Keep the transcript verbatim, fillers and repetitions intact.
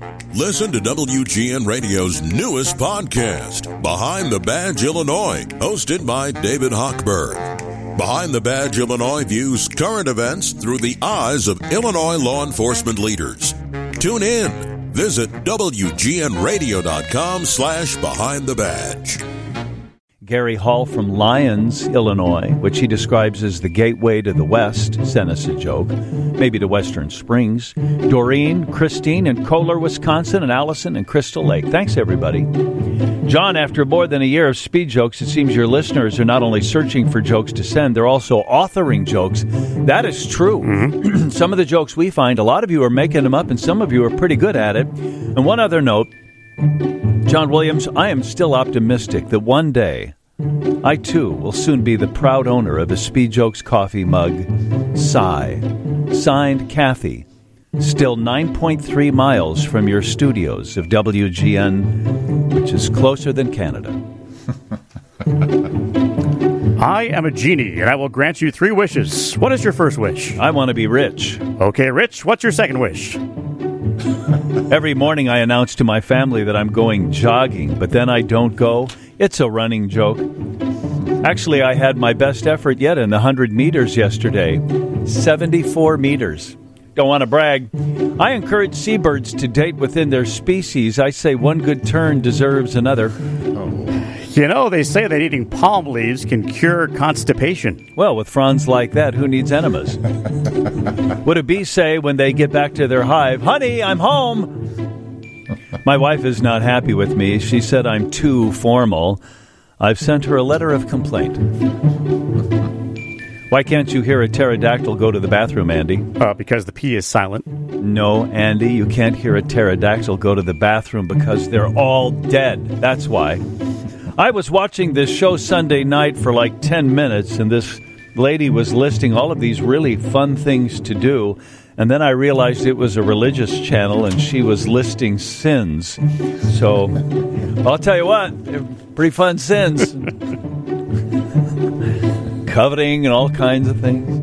Listen to W G N Radio's newest podcast, Behind the Badge Illinois, hosted by David Hochberg. Behind the Badge Illinois views current events through the eyes of Illinois law enforcement leaders. Tune in. Visit W G N radio dot com slash behind the badge. Gary Hall from Lyons, Illinois, which he describes as the gateway to the West, sent us a joke, maybe to Western Springs. Doreen, Christine in Kohler, Wisconsin, and Allison in Crystal Lake. Thanks, everybody. John, after more than a year of speed jokes, it seems your listeners are not only searching for jokes to send, they're also authoring jokes. That is true. Mm-hmm. Some of the jokes we find, a lot of you are making them up, and some of you are pretty good at it. And one other note, John Williams, I am still optimistic that one day I, too, will soon be the proud owner of a Speed Jokes coffee mug. Sigh. Signed, Kathy. Still nine point three miles from your studios of W G N, which is closer than Canada. I am a genie, and I will grant you three wishes. What is your first wish? I want to be rich. Okay, Rich, what's your second wish? Every morning I announce to my family that I'm going jogging, but then I don't go. It's a running joke. Actually, I had my best effort yet in the one hundred meters yesterday. seventy-four meters. Don't want to brag. I encourage seabirds to date within their species. I say one good turn deserves another. You know, they say that eating palm leaves can cure constipation. Well, with fronds like that, who needs enemas? What do bees say when they get back to their hive? Honey, I'm home! My wife is not happy with me. She said I'm too formal. I've sent her a letter of complaint. Why can't you hear a pterodactyl go to the bathroom, Andy? Uh, because the P is silent. No, Andy, you can't hear a pterodactyl go to the bathroom because they're all dead. That's why. I was watching this show Sunday night for like ten minutes, and this lady was listing all of these really fun things to do, and then I realized it was a religious channel, and she was listing sins. So, I'll tell you what, pretty fun sins. Coveting and all kinds of things.